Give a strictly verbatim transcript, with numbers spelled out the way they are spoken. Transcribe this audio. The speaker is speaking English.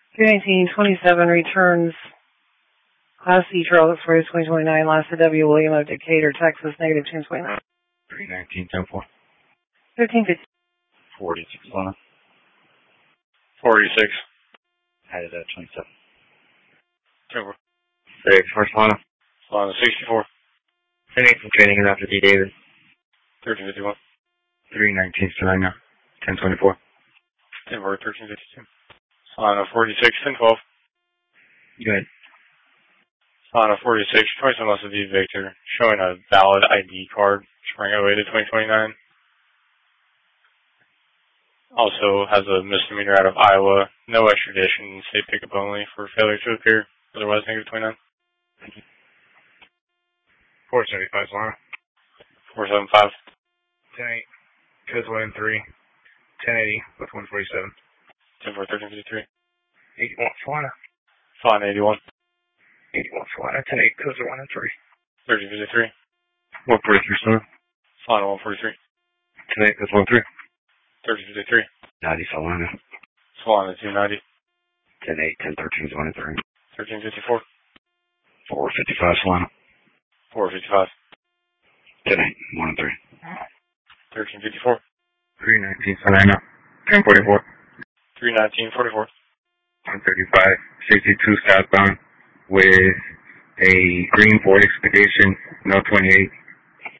three nineteen twenty-seven returns Class C Charles Express twenty twenty-nine, Lassa W. William of Decatur, Texas, negative ten twenty-nine. three nineteen ten four. fifteen fifty. forty-six, Lana. forty-six. Headed at twenty-seven. ten four. six, first Lana. Lana sixty-four. ten eight from training and after D. David. thirteen fifty-one. three nineteen Selena. ten twenty-four. ten four, thirteen fifty-two. Lana forty-six, ten twelve. Good. Lana forty-six, twenty-seven Lassa V. Victor, showing a valid I D card, spring oh eight to twenty twenty-nine. Also has a misdemeanor out of Iowa, no extradition, state pickup only for failure to appear, otherwise negative twenty-nine. four seventy-five, Lana. four seventy-five. ten eight. Codes one and three. ten eighty with one forty-seven. ten four, thirteen fifty-three. eighty-one, Solana. Solana eighty-one. eighty-one, Solana. ten eight, codes are one and three. thirteen fifty-three. one forty-three, Solana. Solana one forty-three. ten eight, codes one three. thirteen fifty-three. ninety, Solana. Solana two ninety. ten eight, ten thirteen, one and three. thirteen fifty-four. four fifty-five, Solana. four fifty-five. ten eight, one and three. thirteen fifty-four. three nineteen, Solana. ten forty-four. three nineteen, forty-four. one thirty-five, sixty-two southbound with a green Ford Expedition, no twenty-eight.